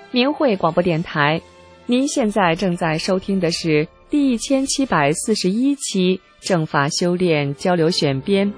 明慧广播电台，您现在正在收听的是第1741期正法修炼交流选编。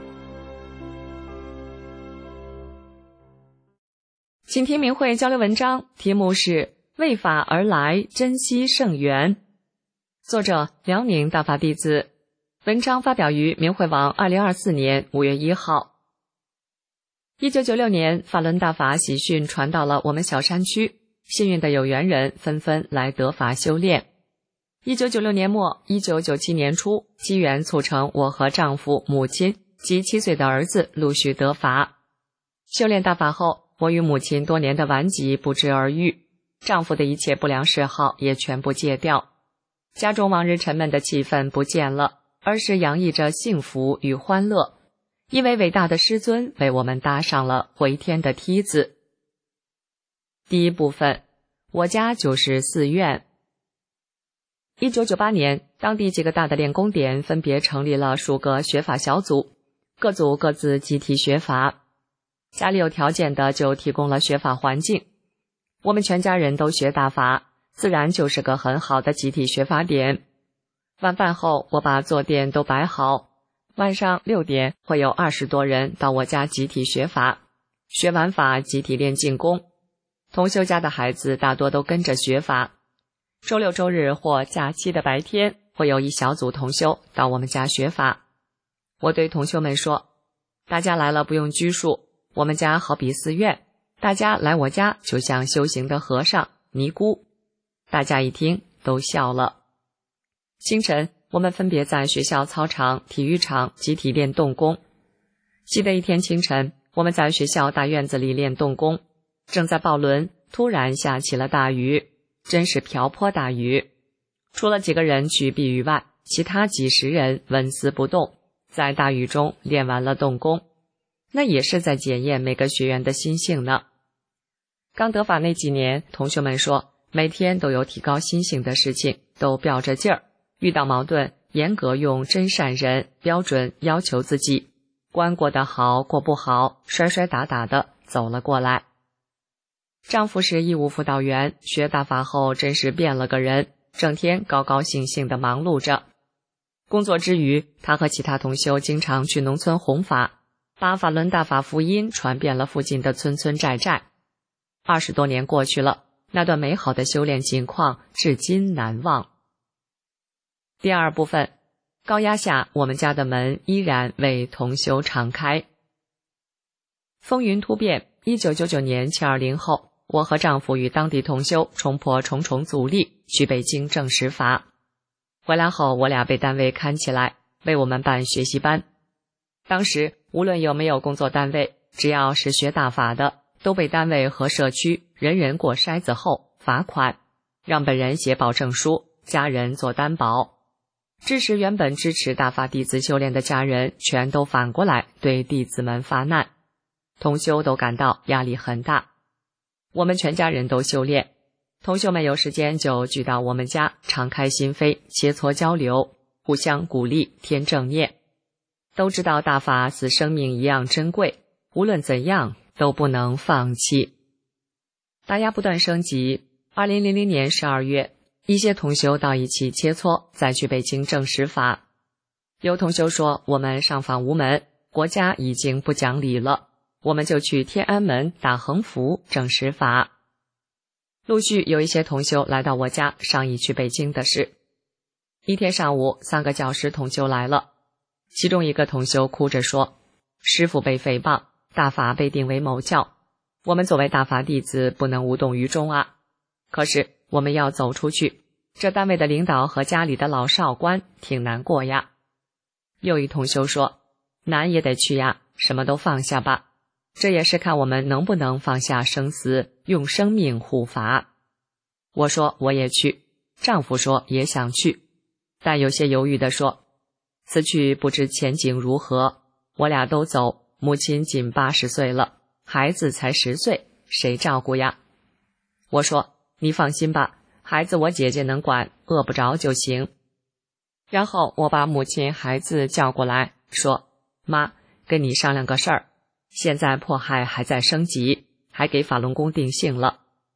请听明慧交流文章，题目是为法而来，珍惜圣缘，作者辽宁大法弟子。文章发表于明慧网2024年5月1号。1996年，法轮大法喜讯传到了我们小山区，幸运的有缘人纷纷来得法修炼。1996年末1997年初，机缘促成我和丈夫、母亲及7岁的儿子陆续得法。修炼大法后，我与母亲多年的顽疾不治而愈，丈夫的一切不良嗜好也全部戒掉，家中往日沉闷的气氛不见了，而是洋溢着幸福与欢乐。因为伟大的师尊为我们搭上了回天的梯子。第一部分，我家就是寺院。1998年，当地几个大的练功点分别成立了数个学法小组，各组各自集体学法。家里有条件的就提供了学法环境，我们全家人都学大法，自然就是个很好的集体学法点。晚饭后，我把坐垫都摆好，晚上6点会有20多人到我家集体学法，学完法集体练静功。同修家的孩子大多都跟着学法。周六周日或假期的白天，会有一小组同修到我们家学法。我对同修们说，大家来了不用拘束，我们家好比寺院，大家来我家就像修行的和尚、尼姑。大家一听都笑了。清晨，我们分别在学校操场、体育场集体练动功。记得一天清晨，我们在学校大院子里练动功，正在抱轮，突然下起了大雨，真是瓢泼大雨。除了几个人去避雨外，其他几十人纹丝不动，在大雨中练完了动功。那也是在检验每个学员的心性呢。刚得法那几年，同学们说每天都有提高心性的事情，都吊着劲儿，遇到矛盾严格用真善忍标准要求自己，关过得好过不好，摔摔打打的走了过来。丈夫是义务辅导员，学大法后真是变了个人，整天高高兴兴地忙碌着。工作之余，他和其他同修经常去农村弘法，把法轮大法福音传遍了附近的村村寨寨。20多年过去了，那段美好的修炼景况至今难忘。第二部分，高压下，我们家的门依然为同修敞开。风云突变，1999年720后，我和丈夫与当地同修冲破重重阻力，去北京正实法。回来后，我俩被单位看起来，为我们办学习班。当时无论有没有工作单位，只要是学大法的，都被单位和社区人人过筛子后罚款，让本人写保证书，家人做担保。致使原本支持大法弟子修炼的家人全都反过来对弟子们发难，同修都感到压力很大。我们全家人都修炼，同修们有时间就聚到我们家，敞开心扉，切磋交流，互相鼓励，添正念。都知道大法似生命一样珍贵，无论怎样都不能放弃。打压不断升级，2000年12月，一些同修到一起切磋，再去北京正实法。有同修说，我们上访无门，国家已经不讲理了，我们就去天安门打横幅正实法。陆续有一些同修来到我家商议去北京的事。一天上午，3个教师同修来了，其中一个同修哭着说，师父被诽谤，大法被定为某教，我们作为大法弟子不能无动于衷啊。可是我们要走出去，这单位的领导和家里的老少官挺难过呀。又一同修说，难也得去呀，什么都放下吧，这也是看我们能不能放下生死，用生命护法。我说我也去，丈夫说也想去，但有些犹豫地说，此去不知前景如何，我俩都走，母亲仅80岁了，孩子才10岁，谁照顾呀？我说你放心吧，孩子我姐姐能管，饿不着就行。然后我把母亲孩子叫过来，说，妈，跟你商量个事儿，现在迫害还在升级，还给法轮功定性了，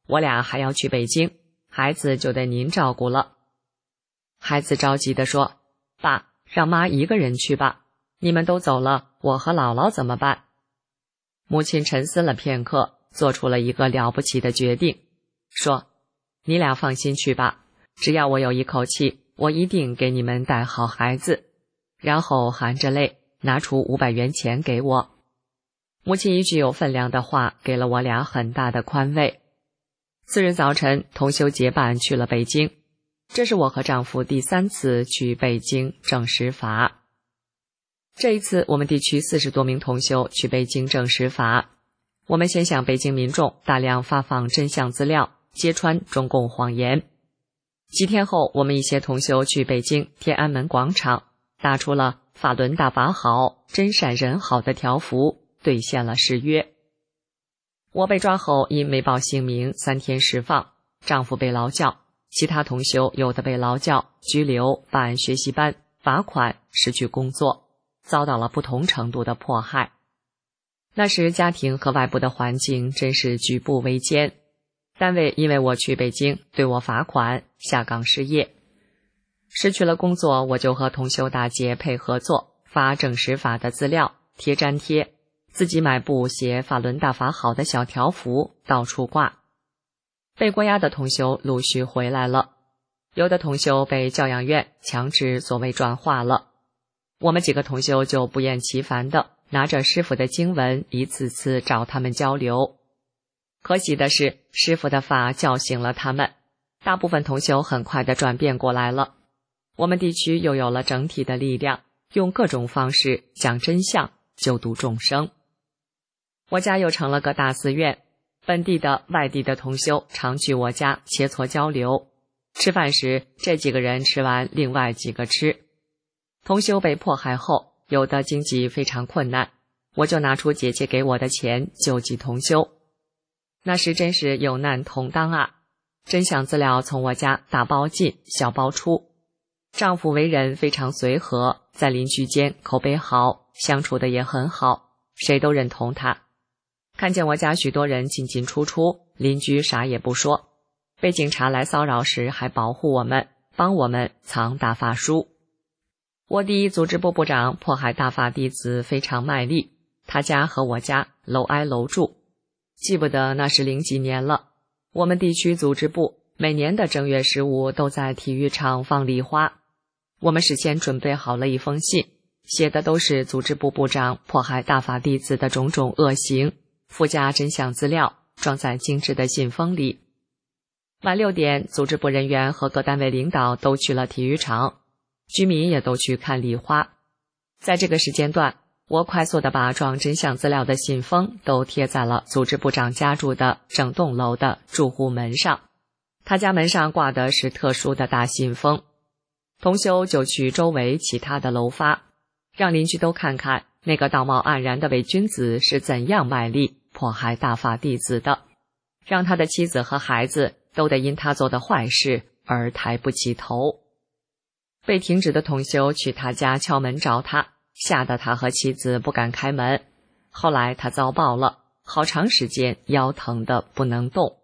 我俩还要去北京，孩子就得您照顾了。孩子着急地说，爸，让妈一个人去吧，你们都走了，我和姥姥怎么办？母亲沉思了片刻，做出了一个了不起的决定，说，你俩放心去吧，只要我有一口气，我一定给你们带好孩子。然后含着泪拿出500元钱给我。母亲一句有分量的话给了我俩很大的宽慰。次日早晨，同修结伴去了北京，这是我和丈夫第3次去北京证实法。这一次我们地区40多名同修去北京证实法，我们先向北京民众大量发放真相资料，揭穿中共谎言。几天后，我们一些同修去北京天安门广场打出了法轮大法好，真善人好的条幅，兑现了誓约。我被抓后因没报姓名3天释放，丈夫被劳教，其他同修有的被劳教、拘留、办学习班、罚款、失去工作，遭到了不同程度的迫害。那时家庭和外部的环境真是举步维艰，单位因为我去北京对我罚款，下岗失业。失去了工作，我就和同修大姐配合做，发证实法的资料，贴粘贴，自己买布写法轮大法好的小条幅，到处挂。被关押的同修陆续回来了，有的同修被教养院强制所谓转化了。我们几个同修就不厌其烦地拿着师父的经文一次次找他们交流。可喜的是，师父的法叫醒了他们，大部分同修很快地转变过来了。我们地区又有了整体的力量，用各种方式讲真相，救度众生。我家又成了个大寺院，本地的、外地的同修常去我家切磋交流。吃饭时，这几个人吃完，另外几个吃。同修被迫害后，有的经济非常困难，我就拿出姐姐给我的钱救济同修。那时真是有难同当啊！真相资料从我家大包进，小包出。丈夫为人非常随和，在邻居间口碑好，相处的也很好，谁都认同他。看见我家许多人进进出出，邻居啥也不说，被警察来骚扰时还保护我们，帮我们藏大法书。我第1组织部部长迫害大法弟子非常卖力，他家和我家楼挨楼住，记不得那是00几年了。我们地区组织部每年的正月15都在体育场放礼花。我们事先准备好了一封信，写的都是组织部部长迫害大法弟子的种种恶行，附加真相资料，装在精致的信封里。晚6点，组织部人员和各单位领导都去了体育场，居民也都去看礼花。在这个时间段，我快速地把装真相资料的信封都贴在了组织部长家住的整栋楼的住户门上，他家门上挂的是特殊的大信封。同修就去周围其他的楼发，让邻居都看看那个道貌岸然的伪君子是怎样卖力迫害大法弟子的，让他的妻子和孩子都得因他做的坏事而抬不起头。被停职的同修去他家敲门找他，吓得他和妻子不敢开门。后来他遭报了，好长时间腰疼得不能动。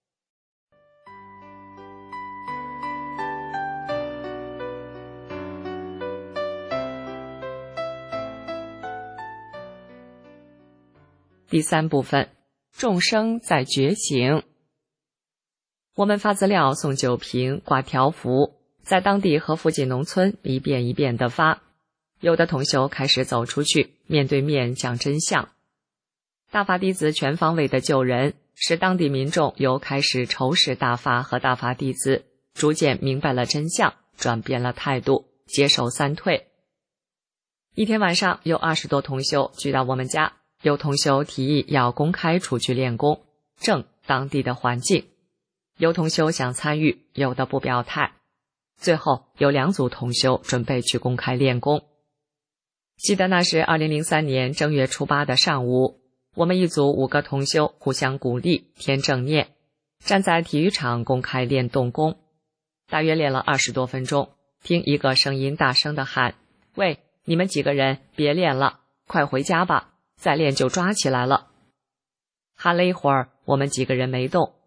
第3部分，众生在觉醒。我们发资料，送酒瓶，挂条幅，在当地和附近农村一遍一遍地发。有的同修开始走出去，面对面讲真相。大法弟子全方位的救人，使当地民众由开始仇视大法和大法弟子，逐渐明白了真相，转变了态度，接受3退。一天晚上，有20多同修聚到我们家，有同修提议要公开出去练功，正当地的环境。有同修想参与，有的不表态。最后有2组同修准备去公开练功。记得那是2003年正月初8的上午，我们一组5个同修互相鼓励，添正念，站在体育场公开练动功。大约练了20多分钟，听一个声音大声地喊：喂，你们几个人别练了，快回家吧，再练就抓起来了。喊了一会儿，我们几个人没动，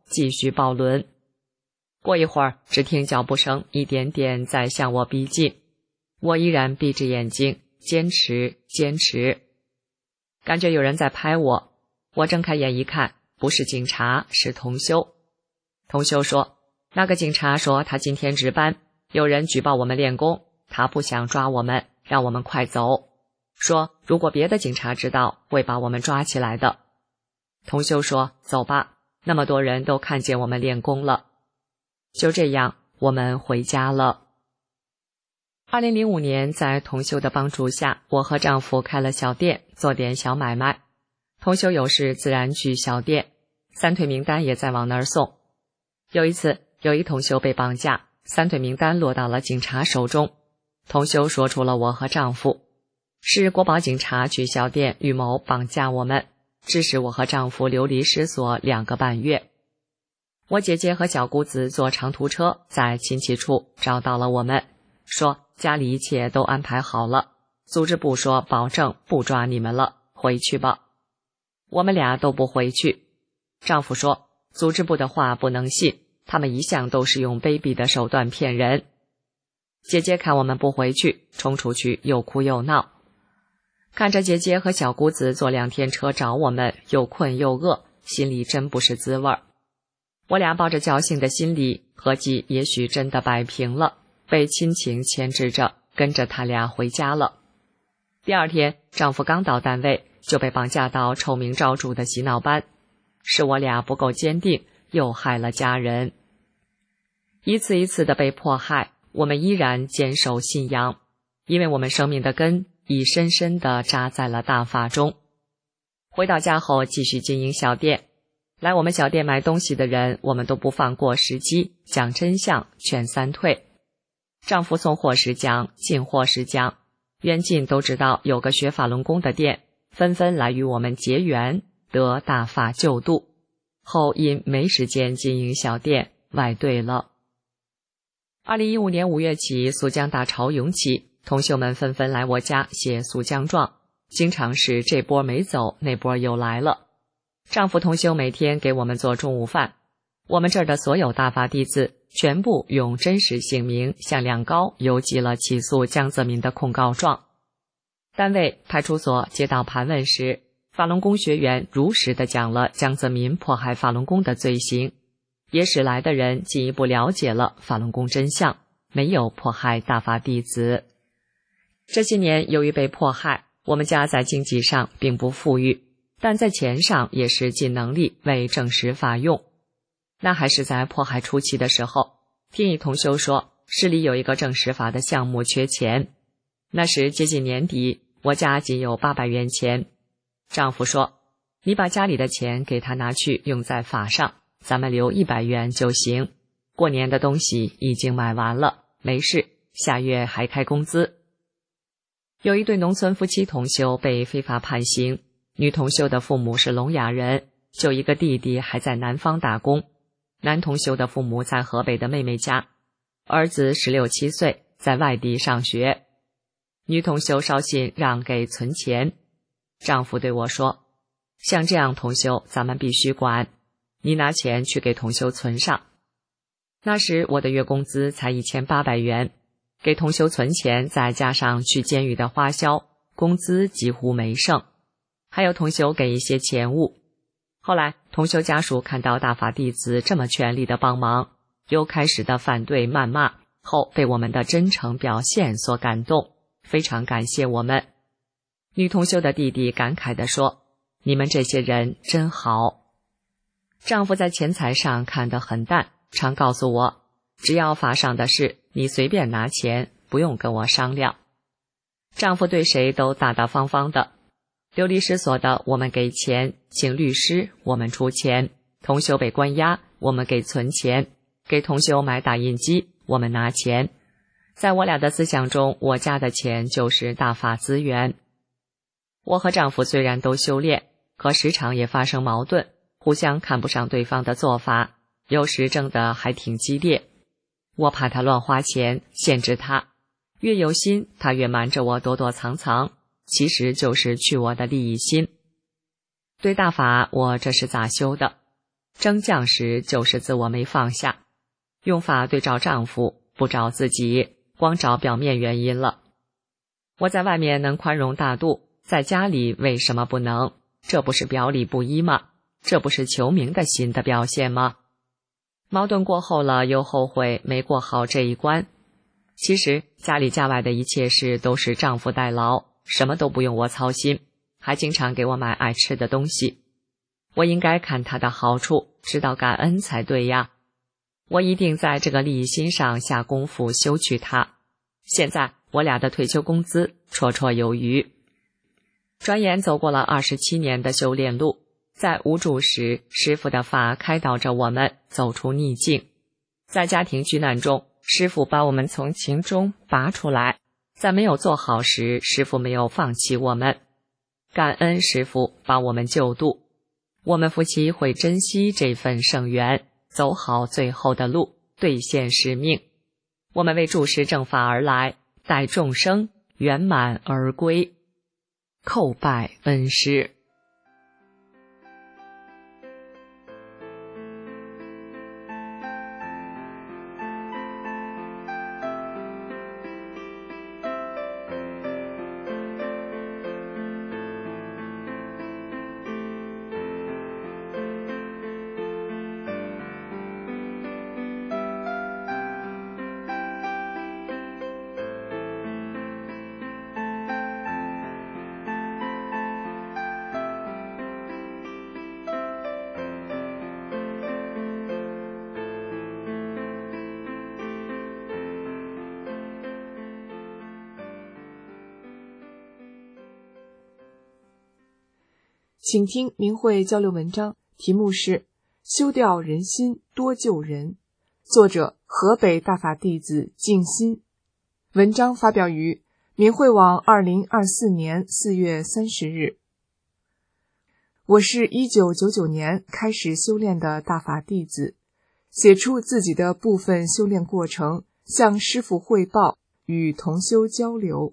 继续抱轮。过一会儿，只听脚步声一点点在向我逼近，我依然闭着眼睛，坚持，感觉有人在拍我。我睁开眼一看，不是警察，是同修。同修说，那个警察说他今天值班，有人举报我们练功，他不想抓我们，让我们快走，说如果别的警察知道，会把我们抓起来的。同修说，走吧，那么多人都看见我们练功了。就这样，我们回家了。2005年，在同修的帮助下，我和丈夫开了小店，做点小买卖。同修有事自然去小店，三退名单也在往那儿送。有一次，有一同修被绑架，三退名单落到了警察手中。同修说出了我和丈夫，是国保警察去小店预谋绑架我们，致使我和丈夫流离失所2个半月。我姐姐和小姑子坐长途车在亲戚处找到了我们，说家里一切都安排好了，组织部说保证不抓你们了，回去吧。我们俩都不回去。丈夫说，组织部的话不能信，他们一向都是用卑鄙的手段骗人。姐姐看我们不回去，冲出去又哭又闹。看着姐姐和小姑子坐2天车找我们，又困又饿，心里真不是滋味儿。我俩抱着侥幸的心理，合计也许真的摆平了，被亲情牵制着，跟着他俩回家了。第2天，丈夫刚到单位，就被绑架到臭名昭著的洗脑班，是我俩不够坚定，又害了家人。一次一次的被迫害，我们依然坚守信仰，因为我们生命的根已深深地扎在了大法中。回到家后，继续经营小店。来我们小店买东西的人，我们都不放过时机，讲真相，劝3退。丈夫送货时讲，进货时讲，远近都知道有个学法轮功的店，纷纷来与我们结缘，得大法救度。后因没时间经营小店，外兑了。2015年5月起，苏江大潮涌起，同修们纷纷来我家写苏江状，经常是这波没走，那波又来了。丈夫同修每天给我们做中午饭，我们这儿的所有大法弟子全部用真实姓名向两高邮寄了起诉江泽民的控告状。单位派出所接到盘问时，法轮功学员如实地讲了江泽民迫害法轮功的罪行，也使来的人进一步了解了法轮功真相，没有迫害大法弟子。这些年由于被迫害，我们家在经济上并不富裕，但在钱上也是尽能力为正实法用。那还是在迫害初期的时候，听一同修说市里有一个正实法的项目缺钱，那时接近年底，我家仅有800元钱。丈夫说，你把家里的钱给他拿去用在法上，咱们留100元就行，过年的东西已经买完了，没事，下月还开工资。有一对农村夫妻同修被非法判刑，女同修的父母是聋哑人，就一个弟弟还在南方打工，男同修的父母在河北的妹妹家，儿子16、17岁，在外地上学。女同修捎信让给存钱，丈夫对我说，像这样同修咱们必须管，你拿钱去给同修存上。那时我的月工资才1800元，给同修存钱再加上去监狱的花销，工资几乎没剩，还有同修给一些钱物。后来同修家属看到大法弟子这么全力的帮忙，由开始的反对谩骂，后被我们的真诚表现所感动，非常感谢我们。女同修的弟弟感慨地说，你们这些人真好。丈夫在钱财上看得很淡，常告诉我，只要法上的事，你随便拿钱，不用跟我商量。丈夫对谁都大大方方的，流离失所的我们给钱，请律师我们出钱，同修被关押我们给存钱，给同修买打印机我们拿钱。在我俩的思想中，我家的钱就是大法资源。我和丈夫虽然都修炼，可时常也发生矛盾，互相看不上对方的做法，有时争得还挺激烈。我怕他乱花钱，限制他，越有心他越瞒着我躲躲藏藏，其实就是去我的利益心。对大法我这是咋修的？ 升降时就是自我没放下，用法对照丈夫，不找自己，光找表面原因了。我在外面能宽容大度，在家里为什么不能？这不是表里不一吗？这不是求名的心的表现吗？矛盾过后了，又后悔没过好这一关。其实家里家外的一切事都是丈夫代劳，什么都不用我操心，还经常给我买爱吃的东西。我应该看他的好处，知道感恩才对呀。我一定在这个利益心上下功夫修去他。现在我俩的退休工资绰绰有余。转眼走过了27年的修炼路，在无助时，师父的法开导着我们走出逆境。在家庭巨难中，师父把我们从情中拔出来。在没有做好时，师父没有放弃我们。感恩师父把我们救度。我们夫妻会珍惜这份圣缘，走好最后的路，兑现使命。我们为注释正法而来，待众生圆满而归。叩拜恩师。 请听明慧交流文章，题目是修掉人心多救人，作者河北大法弟子静心。文章发表于明慧网2024年4月30日。我是1999年开始修炼的大法弟子，写出自己的部分修炼过程，向师父汇报，与同修交流。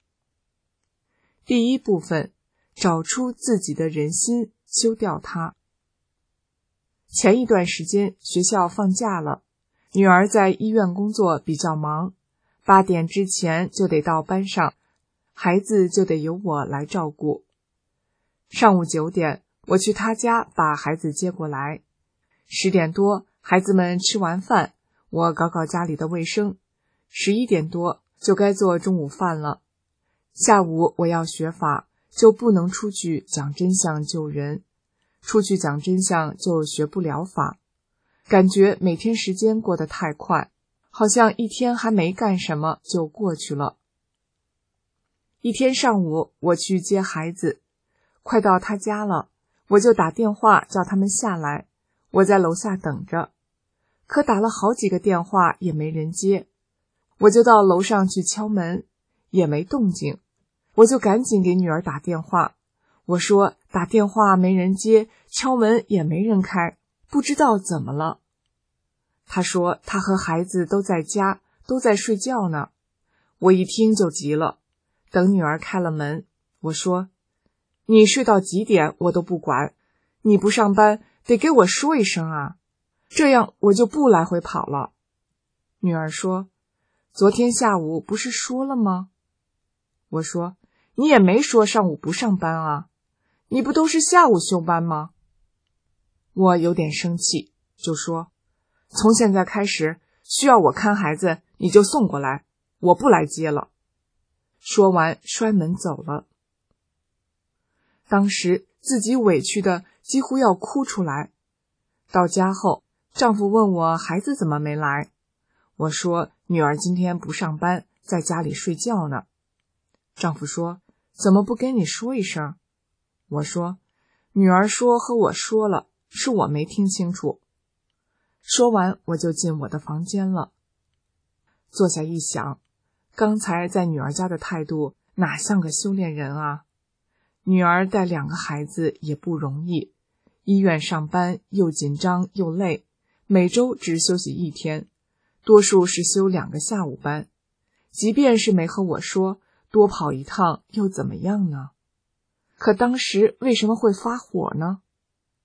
第一部分，找出自己的人心，修掉它。前一段时间学校放假了，女儿在医院工作比较忙，8点之前就得到班上，孩子就得由我来照顾。上午9点，我去她家把孩子接过来。10点多，孩子们吃完饭，我搞搞家里的卫生。11点多就该做中午饭了。下午我要学法，就不能出去讲真相救人，出去讲真相就学不了法。感觉每天时间过得太快，好像一天还没干什么就过去了。一天上午我去接孩子，快到他家了，我就打电话叫他们下来，我在楼下等着，可打了好几个电话也没人接，我就到楼上去敲门，也没动静。我就赶紧给女儿打电话，我说打电话没人接，敲门也没人开，不知道怎么了。她说她和孩子都在家，都在睡觉呢。我一听就急了，等女儿开了门，我说你睡到几点我都不管，你不上班得给我说一声啊，这样我就不来回跑了。女儿说昨天下午不是说了吗？我说你也没说上午不上班啊，你不都是下午休班吗？我有点生气，就说从现在开始需要我看孩子你就送过来，我不来接了。说完摔门走了。当时自己委屈的几乎要哭出来。到家后，丈夫问我孩子怎么没来，我说女儿今天不上班，在家里睡觉呢。丈夫说怎么不跟你说一声？我说女儿说和我说了，是我没听清楚。说完我就进我的房间了。坐下一想，刚才在女儿家的态度哪像个修炼人啊。女儿带2个孩子也不容易，医院上班又紧张又累，每周只休息1天，多数是休2个下午班。即便是没和我说，多跑一趟又怎么样呢？可当时为什么会发火呢？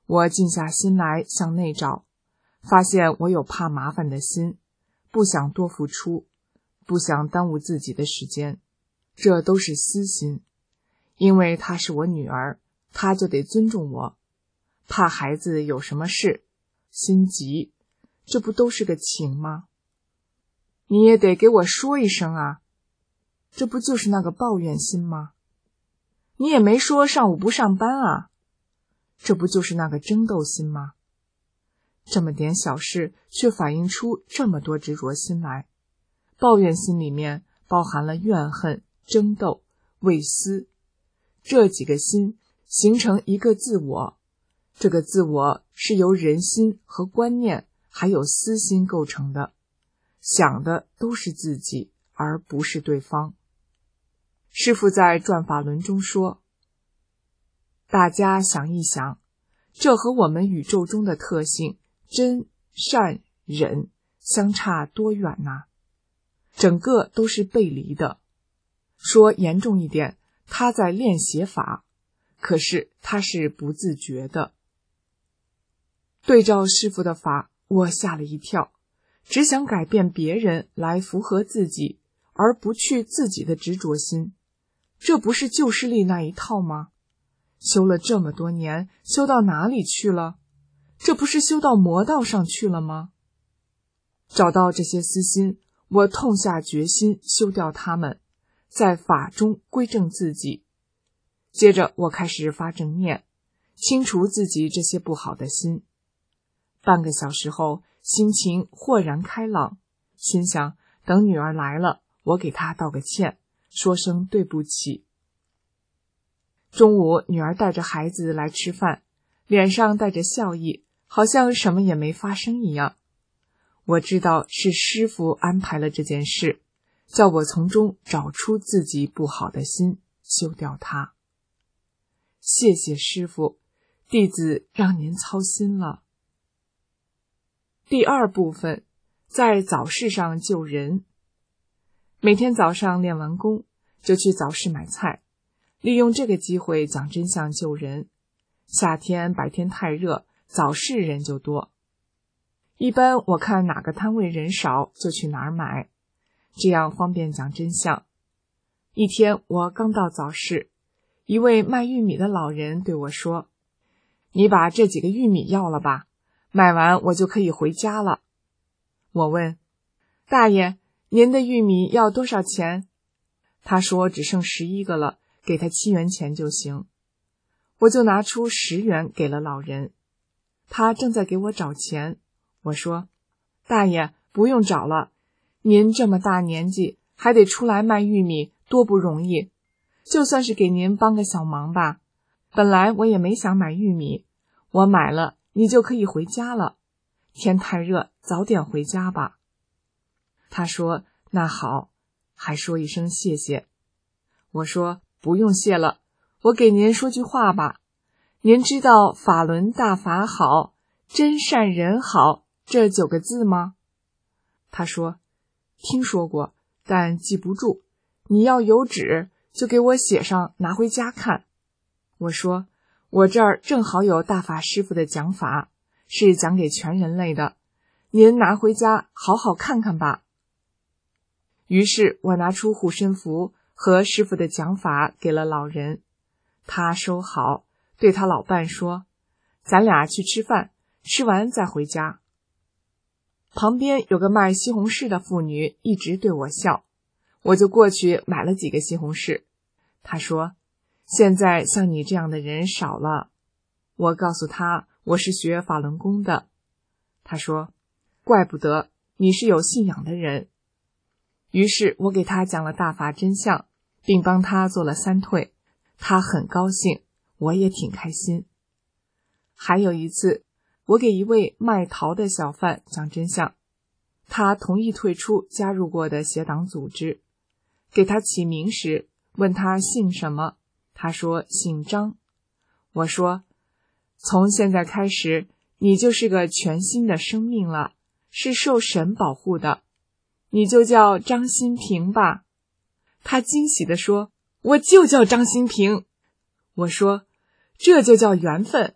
我静下心来向内找，发现我有怕麻烦的心，不想多付出，不想耽误自己的时间，这都是私心。因为她是我女儿，她就得尊重我。怕孩子有什么事，心急，这不都是个情吗？你也得给我说一声啊，这不就是那个抱怨心吗？你也没说上午不上班啊，这不就是那个争斗心吗？这么点小事却反映出这么多执着心来，抱怨心里面包含了怨恨、争斗、畏私，这几个心形成一个自我，这个自我是由人心和观念还有私心构成的，想的都是自己，而不是对方。师父在转法轮中说，大家想一想，这和我们宇宙中的特性真、善、忍相差多远呐？整个都是背离的。说严重一点，他在练邪法，可是他是不自觉的。对照师父的法，我吓了一跳，只想改变别人来符合自己，而不去自己的执着心，这不是旧势力那一套吗？修了这么多年，修到哪里去了？这不是修到魔道上去了吗？找到这些私心，我痛下决心修掉它们，在法中归正自己。接着我开始发正念，清除自己这些不好的心。半个小时后，心情豁然开朗，心想等女儿来了，我给她道个歉，说声对不起。中午，女儿带着孩子来吃饭，脸上带着笑意，好像什么也没发生一样。我知道是师父安排了这件事，叫我从中找出自己不好的心，修掉它。谢谢师父，弟子让您操心了。第二部分，在早市上救人。每天早上练完功，就去早市买菜，利用这个机会讲真相救人。夏天白天太热，早市人就多。一般我看哪个摊位人少，就去哪儿买，这样方便讲真相。一天我刚到早市，一位卖玉米的老人对我说，你把这几个玉米要了吧，卖完我就可以回家了。我问，大爷，您的玉米要多少钱？他说只剩11个了，给他7元钱就行。我就拿出10元给了老人。他正在给我找钱，我说，大爷，不用找了，您这么大年纪还得出来卖玉米，多不容易，就算是给您帮个小忙吧。本来我也没想买玉米，我买了，你就可以回家了。天太热，早点回家吧。他说，那好，还说一声谢谢。我说，不用谢了，我给您说句话吧。您知道法轮大法好，真善人好这9个字吗？他说，听说过，但记不住。你要有纸，就给我写上，拿回家看。我说，我这儿正好有大法师父的讲法，是讲给全人类的，您拿回家好好看看吧。于是我拿出护身符和师父的讲法给了老人，他收好，对他老伴说，咱俩去吃饭，吃完再回家。旁边有个卖西红柿的妇女一直对我笑，我就过去买了几个西红柿。她说，现在像你这样的人少了。我告诉她，我是学法轮功的。她说，怪不得，你是有信仰的人。于是我给她讲了大法真相，并帮她做了3退，她很高兴，我也挺开心。还有一次，我给一位卖桃的小贩讲真相，他同意退出加入过的邪党组织。给他起名时，问他姓什么，他说姓张。我说，从现在开始，你就是个全新的生命了，是受神保护的，你就叫张新平吧。他惊喜地说，我就叫张新平。我说，这就叫缘分，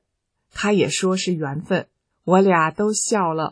他也说是缘分，我俩都笑了。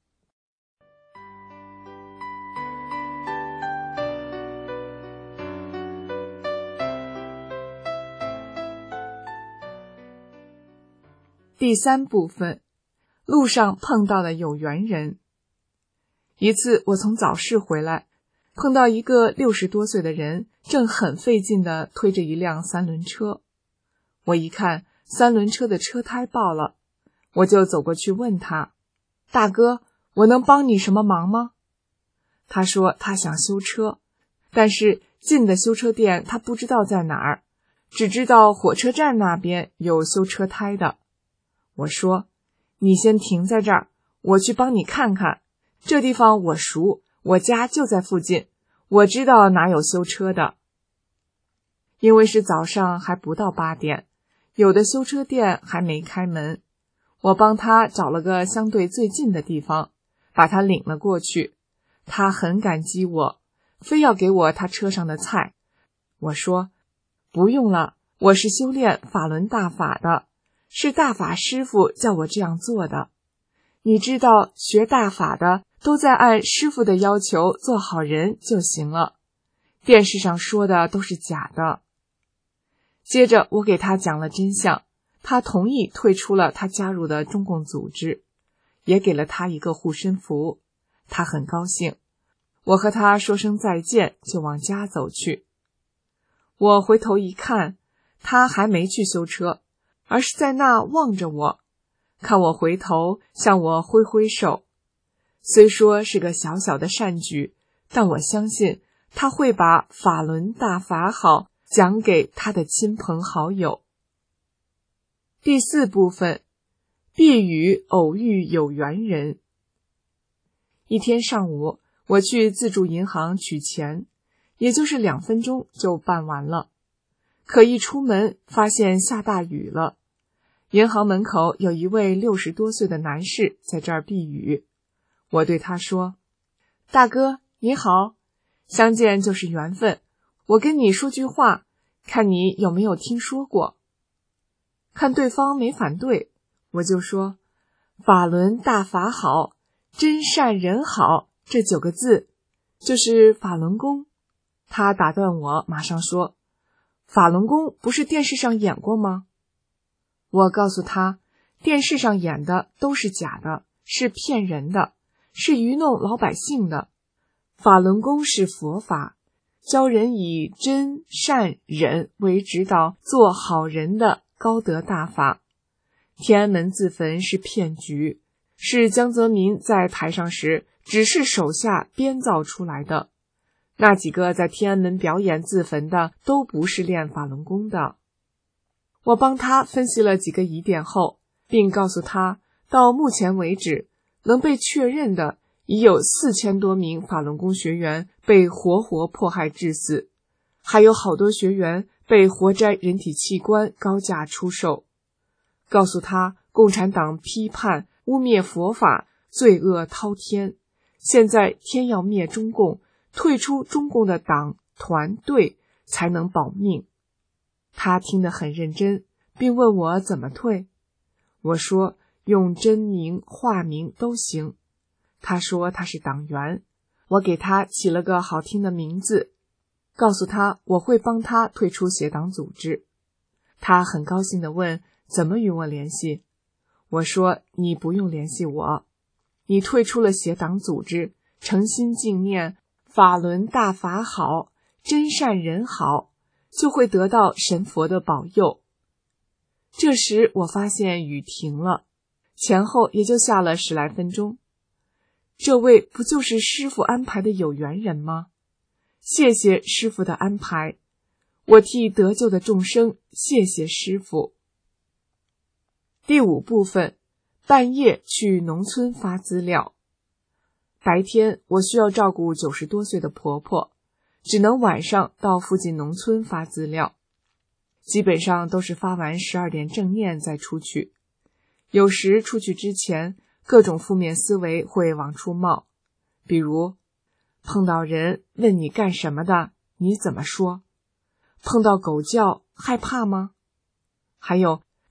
第3部分，路上碰到的有缘人。一次我从早市回来，碰到一个60多岁的人，正很费劲地推着一辆3轮车。我一看3轮车的车胎爆了，我就走过去问他，大哥，我能帮你什么忙吗？他说他想修车，但是近的修车店他不知道在哪儿，只知道火车站那边有修车胎的。我说，你先停在这儿，我去帮你看看，这地方我熟，我家就在附近，我知道哪有修车的。因为是早上还不到8点，有的修车店还没开门，我帮他找了个相对最近的地方，把他领了过去。他很感激我，非要给我他车上的菜。我说，不用了，我是修炼法轮大法的，是大法师父叫我这样做的。你知道，学大法的都在按师父的要求做好人就行了，电视上说的都是假的。接着我给他讲了真相，他同意退出了他加入的中共组织，也给了他一个护身符，他很高兴。我和他说声再见，就往家走去。我回头一看，他还没去修车，而是在那望着我，看我回头向我挥挥手。虽说是个小小的善举，但我相信他会把法轮大法好讲给他的亲朋好友。第4部分，避雨偶遇有缘人。一天上午，我去自助银行取钱，也就是2分钟就办完了。可一出门，发现下大雨了。银行门口有一位60多岁的男士在这儿避雨。我对他说，大哥，你好，相见就是缘分，我跟你说句话，看你有没有听说过。看对方没反对，我就说，法轮大法好，真善人好，这9个字就是法轮功。他打断我，马上说，法轮功不是电视上演过吗？我告诉他，电视上演的都是假的，是骗人的，是愚弄老百姓的。法轮功是佛法，教人以真善忍为指导，做好人的高德大法。天安门自焚是骗局，是江泽民在台上时只是手下编造出来的。那几个在天安门表演自焚的都不是练法轮功的。我帮他分析了几个疑点后，并告诉他，到目前为止能被确认的已有4000多名法轮功学员被活活迫害致死，还有好多学员被活摘人体器官高价出售。告诉他，共产党批判污蔑佛法，罪恶滔天，现在天要灭中共，退出中共的党团队才能保命。他听得很认真，并问我怎么退。我说用真名化名都行。他说他是党员，我给他起了个好听的名字，告诉他我会帮他退出邪党组织。他很高兴地问怎么与我联系。我说你不用联系我，你退出了邪党组织，诚心敬念法轮大法好，真善人好，就会得到神佛的保佑。这时我发现雨停了，前后也就下了10来分钟。这位不就是师父安排的有缘人吗？谢谢师父的安排，我替得救的众生谢谢师父。第5部分，半夜去农村发资料。白天我需要照顾90多岁的婆婆，只能晚上到附近农村发资料。基本上都是发完12点正念再出去。有时出去之前，各种负面思维会往出冒，比如碰到人问你干什么的，你怎么说？碰到狗叫害怕吗？还有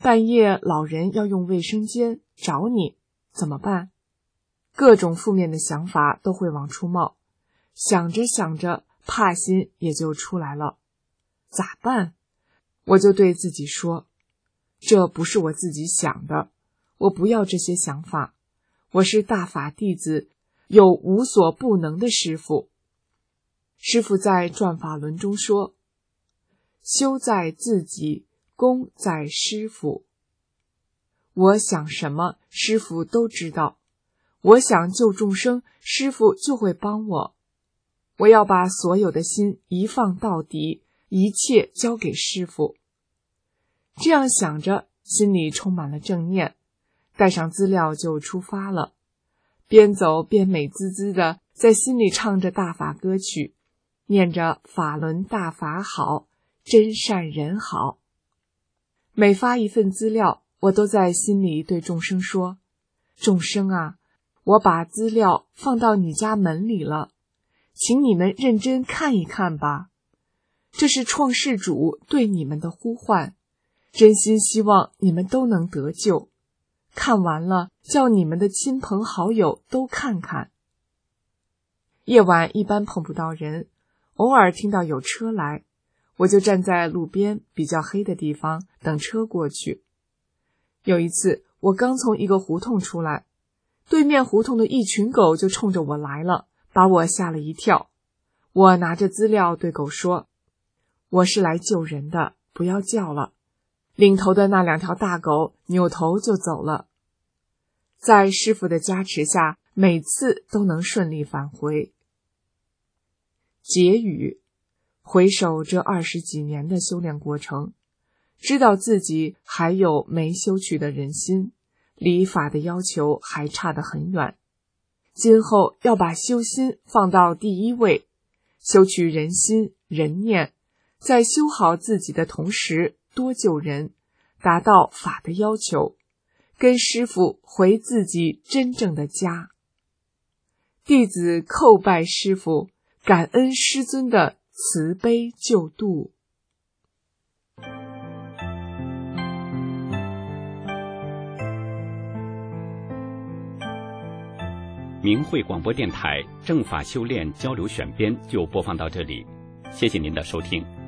半夜老人要用卫生间找你，怎么办？各种负面的想法都会往出冒，想着想着，怕心也就出来了。咋办？我就对自己说，这不是我自己想的，我不要这些想法，我是大法弟子，有无所不能的师父。师父在转法轮中说，修在自己，功在师父。我想什么，师父都知道。我想救众生，师父就会帮我。我要把所有的心一放到底，一切交给师父。这样想着，心里充满了正念，带上资料就出发了。边走边美滋滋的在心里唱着大法歌曲，念着法轮大法好，真善人好。每发一份资料，我都在心里对众生说，众生啊，我把资料放到你家门里了，请你们认真看一看吧。这是创世主对你们的呼唤，真心希望你们都能得救。看完了，叫你们的亲朋好友都看看。夜晚一般碰不到人，偶尔听到有车来，我就站在路边比较黑的地方等车过去。有一次，我刚从一个胡同出来，对面胡同的一群狗就冲着我来了，把我吓了一跳。我拿着资料对狗说，我是来救人的，不要叫了。领头的那2条大狗扭头就走了。在师父的加持下，每次都能顺利返回。结语：回首这20几年的修炼过程，知道自己还有没修去的人心，离法的要求还差得很远。今后要把修心放到第一位，修取人心人念，在修好自己的同时多救人，达到法的要求，跟师父回自己真正的家。弟子叩拜师父，感恩师尊的慈悲救度。 明慧广播电台正法修炼交流选编就播放到这里，谢谢您的收听。